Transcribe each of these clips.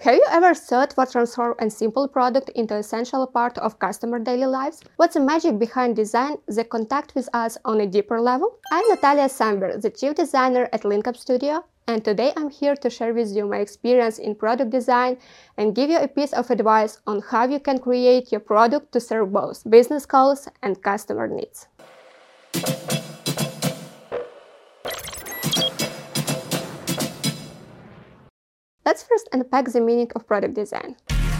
Have you ever thought what transforms a simple product into an essential part of customer daily lives? What's the magic behind design that contact with us on a deeper level? I'm Natalia Samber, the chief designer at LinkUp Studio, and today I'm here to share with you my experience in product design and give you a piece of advice on how you can create your product to serve both business goals and customer needs. Let's first unpack the meaning of product design.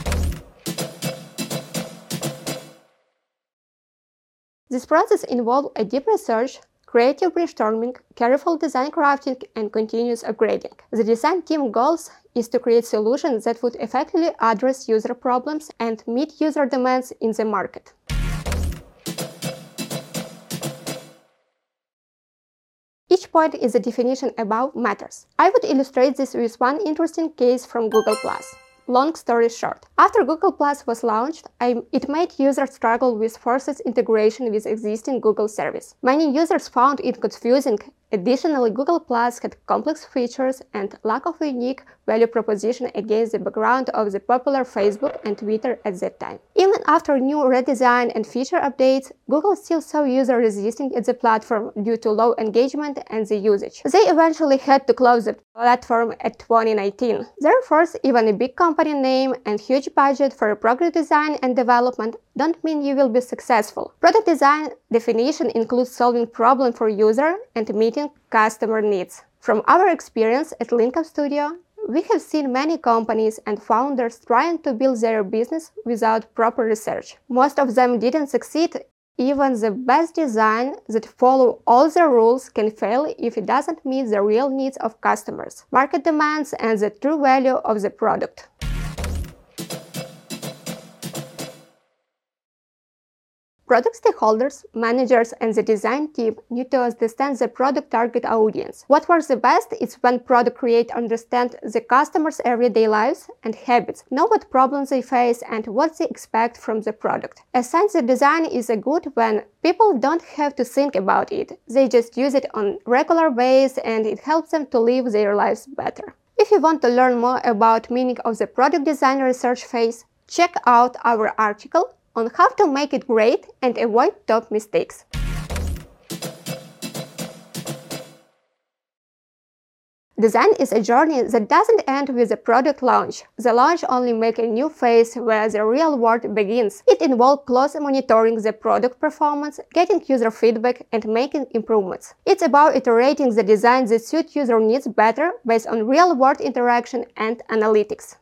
This process involves a deep research, creative brainstorming, careful design crafting, and continuous upgrading. The design team goals is to create solutions that would effectively address user problems and meet user demands in the market. Each point is a definition above matters. I would illustrate this with one interesting case from Google+. Long story short, after Google+ was launched, it made users struggle with forced integration with existing Google service. Many users found it confusing. Additionally, Google+ had complex features and lack of a unique value proposition against the background of the popular Facebook and Twitter at that time. Even after new redesign and feature updates, Google still saw users resisting at the platform due to low engagement and the usage. They eventually had to close the platform at 2019. Therefore, even a big company name and huge budget for product design and development don't mean you will be successful. Product design definition includes solving problems for user and meeting customer needs. From our experience at LinkUp Studio, we have seen many companies and founders trying to build their business without proper research. Most of them didn't succeed. Even the best design that follow all the rules can fail if it doesn't meet the real needs of customers, market demands, and the true value of the product. Product stakeholders, managers, and the design team need to understand the product target audience. What works the best is when product creators understand the customer's everyday lives and habits, know what problems they face and what they expect from the product. As such, the design is good when people don't have to think about it. They just use it on a regular basis and it helps them to live their lives better. If you want to learn more about meaning of the product design research phase, check out our article on how to make it great and avoid top mistakes. Design is a journey that doesn't end with the product launch. The launch only makes a new phase where the real work begins. It involves close monitoring the product performance, getting user feedback, and making improvements. It's about iterating the design that suits user needs better based on real-world interaction and analytics.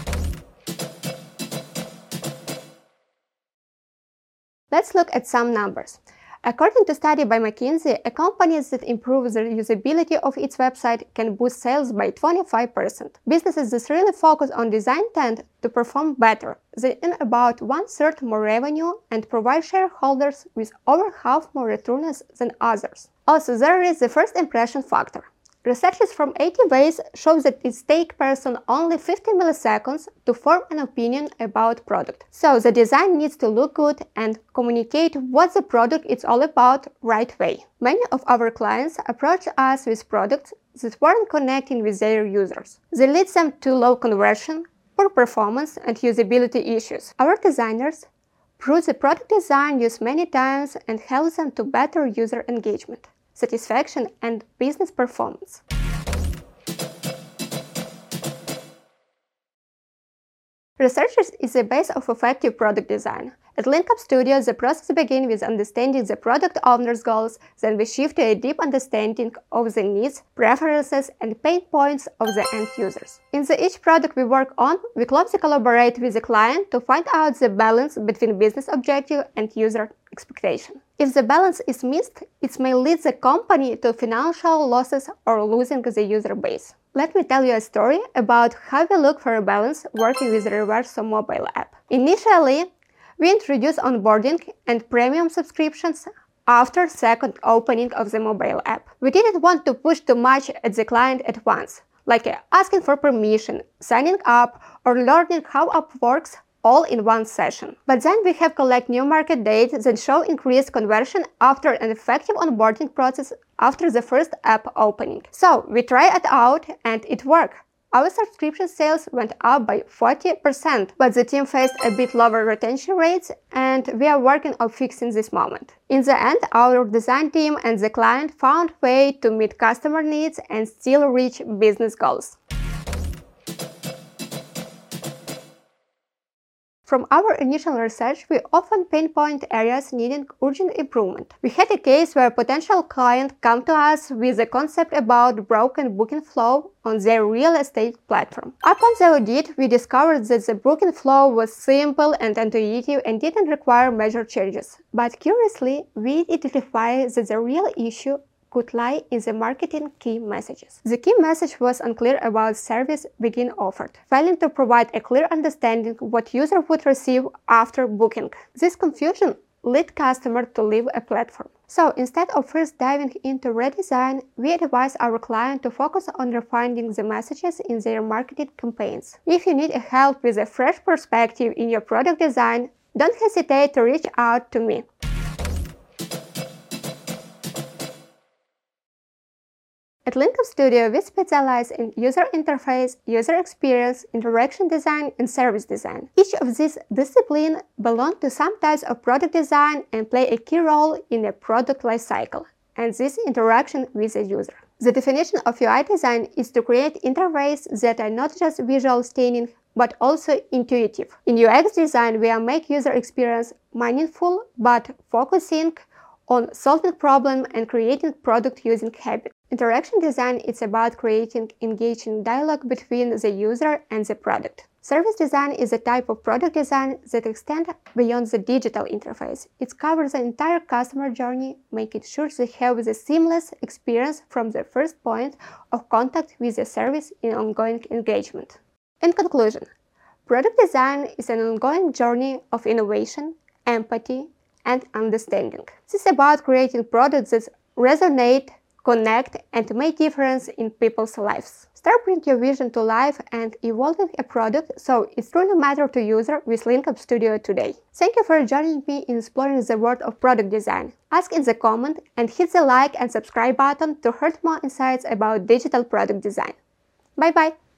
Let's look at some numbers. According to a study by McKinsey, a company that improves the usability of its website can boost sales by 25%. Businesses that really focus on design tend to perform better. They earn about 1/3 more revenue and provide shareholders with over half more returns than others. Also, there is the first impression factor. Researches from 80 Ways show that it takes a person only 50 milliseconds to form an opinion about product. So the design needs to look good and communicate what the product is all about right way. Many of our clients approach us with products that weren't connecting with their users. This leads them to low conversion, poor performance, and usability issues. Our designers prove the product design used many times and helps them to better user engagement, satisfaction, and business performance. Research is the base of effective product design. At LinkUp Studio, the process begins with understanding the product owner's goals, then we shift to a deep understanding of the needs, preferences, and pain points of the end users. In each product we work on, we closely collaborate with the client to find out the balance between business objective and user expectation. If the balance is missed, it may lead the company to financial losses or losing the user base. Let me tell you a story about how we look for a balance working with the Reverso mobile app. Initially, we introduced onboarding and premium subscriptions after second opening of the mobile app. We didn't want to push too much at the client at once, like asking for permission, signing up, or learning how app works all in one session. But then we have collect new market data that show increased conversion after an effective onboarding process after the first app opening. So we try it out and it worked. Our subscription sales went up by 40%, but the team faced a bit lower retention rates, and we are working on fixing this moment. In the end, our design team and the client found a way to meet customer needs and still reach business goals. From our initial research, we often pinpoint areas needing urgent improvement. We had a case where a potential client came to us with a concept about broken booking flow on their real estate platform. Upon the audit, we discovered that the booking flow was simple and intuitive and didn't require major changes. But curiously, we identified that the real issue could lie in the marketing key messages. The key message was unclear about service being offered, failing to provide a clear understanding what user would receive after booking. This confusion led customers to leave a platform. So instead of first diving into redesign, we advise our client to focus on refining the messages in their marketing campaigns. If you need help with a fresh perspective in your product design, don't hesitate to reach out to me. At Linkup Studio, we specialize in user interface, user experience, interaction design, and service design. Each of these disciplines belong to some types of product design and play a key role in a product lifecycle, and this interaction with the user. The definition of UI design is to create interfaces that are not just visual stunning, but also intuitive. In UX design, we make user experience meaningful, but focusing on solving problems and creating product using habits. Interaction design is about creating engaging dialogue between the user and the product. Service design is a type of product design that extends beyond the digital interface. It covers the entire customer journey, making sure they have the seamless experience from the first point of contact with the service in ongoing engagement. In conclusion, product design is an ongoing journey of innovation, empathy, and understanding. This is about creating products that resonate, connect, and make difference in people's lives. Start bringing your vision to life and evolving a product so it truly matters to users with Linkup Studio today. Thank you for joining me in exploring the world of product design. Ask in the comment and hit the like and subscribe button to hear more insights about digital product design. Bye-bye!